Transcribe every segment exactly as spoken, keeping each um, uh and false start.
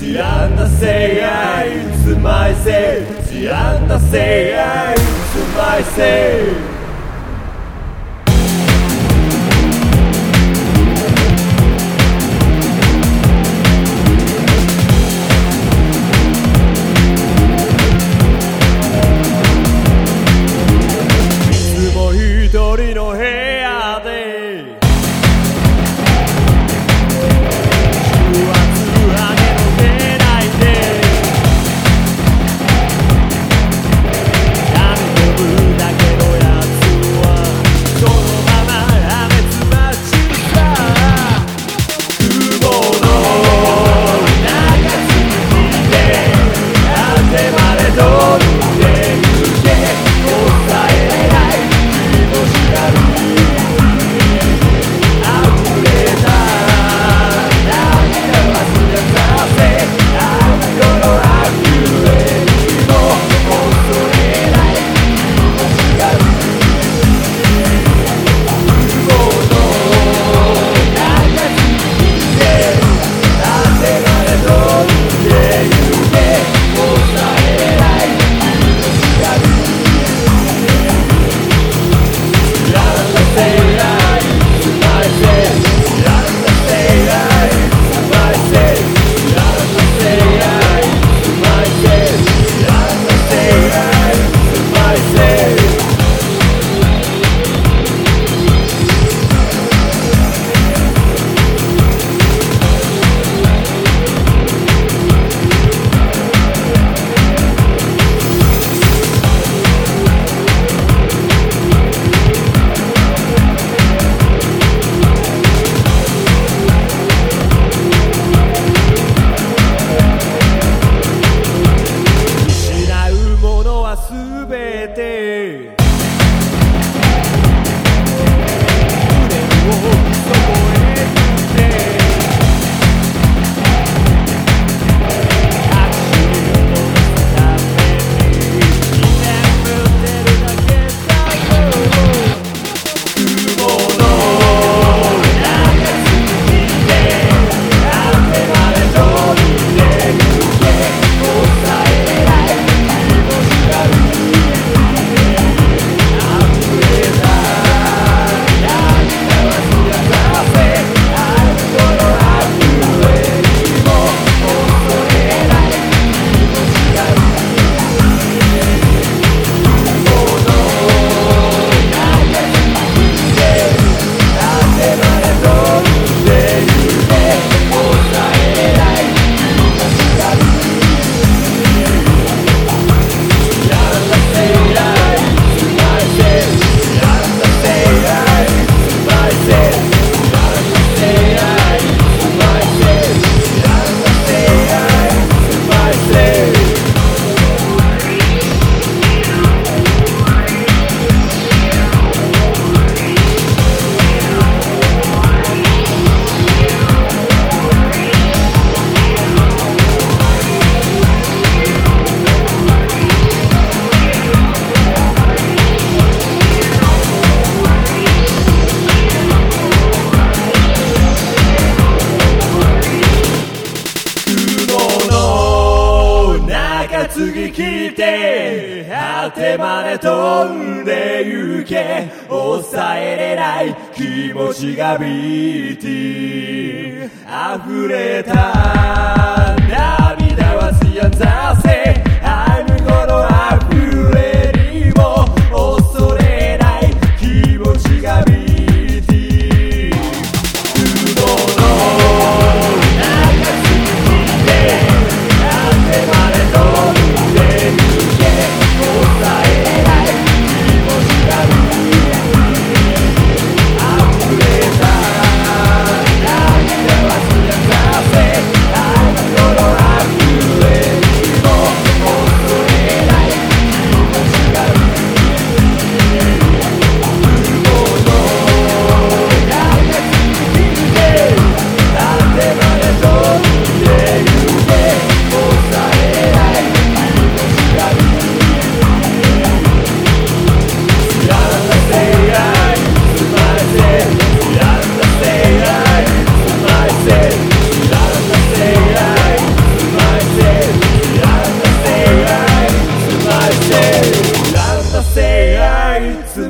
The under say I, it's my say. The under say I, it's my say.一人の部屋で重圧上げの出ないで闇飛ぶだけのやつはそのまま破滅待ちさ雲の中ついて果てまで飛んでゆけ抑えれない次来て果てまで飛んでゆけ抑えれない気持ちがビーティー溢れた涙は強させ愛の溢れにも恐れない気持ちがビーティー雲の中過ぎて果てまで飛んでI'm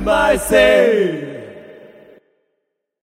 myself